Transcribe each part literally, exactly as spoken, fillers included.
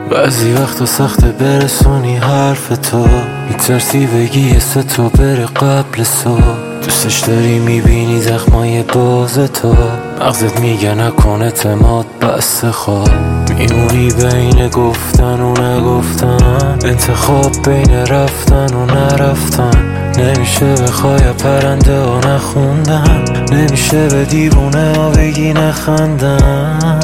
بعضی وقتا سخته برسونی حرف تو، میترسی بگی یه سه تا بره قبل صبح. دوستش داری میبینی زخمای باز تو، مغزت میگه نکن اعتماد بسته خواب. میمونی بین گفتن و نگفتن، انتخاب بین رفتن و نرفتن. نمیشه بخوای پرنده ها نخوندن، نمیشه به دیوونه ها بگی نخندن.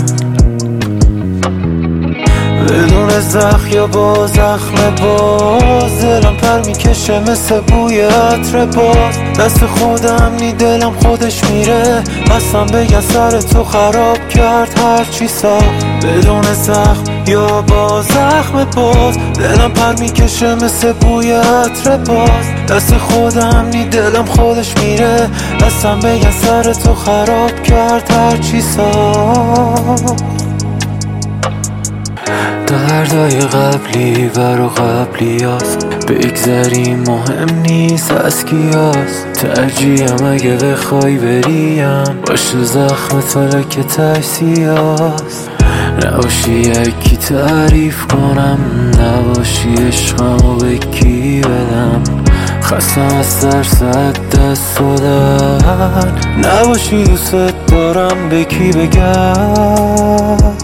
بدون زخم یا با زخم باز، دلم پر میکشه مثل بوی عطر باز. دست خودم نی دلم خودش میره، اصلا بگن سر تو خراب کرد هرچی ساخت. بدون زخم یا با زخم باز، دلم پر میکشه مثل بوی عطر باز. دست خودم نی دلم خودش میره، اصلا بگن سر تو خراب کرد هرچی ساخت. دردای قبلی برا قبلی هست، بگذریم مهم نیست از کی هست. ترجیحم اگه بخوای بریم، باشه زخم فلک تشتی هست. نباشی یکی تعریف کنم، نباشی عشقمو به کی بدم. خستم از درصد دست دادن، نباشی دوست دارم به کی بگم.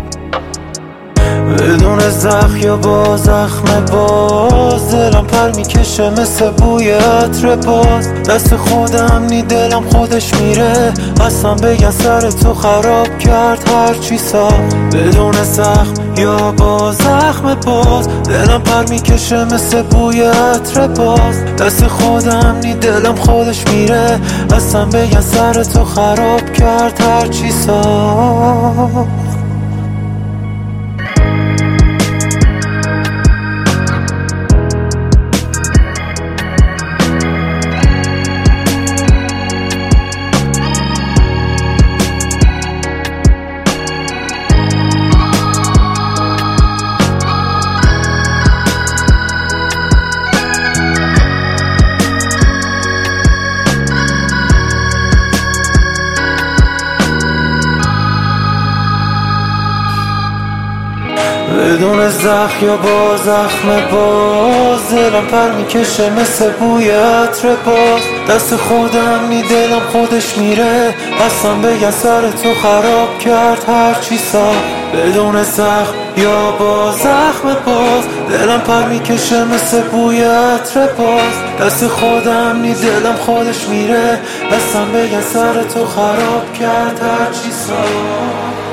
بدون زخم یا با زخم باز، دلم پر میکشه مثل بوی عطر باز. دست خودم نی دلم خودش میره، اصلا بگن سر تو خراب کرد هرچی ساخت. بدون زخم یا با زخم باز، دلم پر میکشه مثل بوی عطر باز. دست خودم نی دلم خودش میره، اصلا بگن سر تو خراب کرد هرچی ساخت. بدون زخم یا با زخم باز، دلم پر میکشه مثل بوی عطر باز. دست خودم نی دلم خودش میره، اصلا بگن سر تو خراب کرد هرچی ساخت. بدون زخم یا با زخم باز، دلم پر میکشه مثل بوی عطر باز. دست خودم نی دلم خودش میره، اصلا بگن سر تو خراب کرد هرچی ساخت.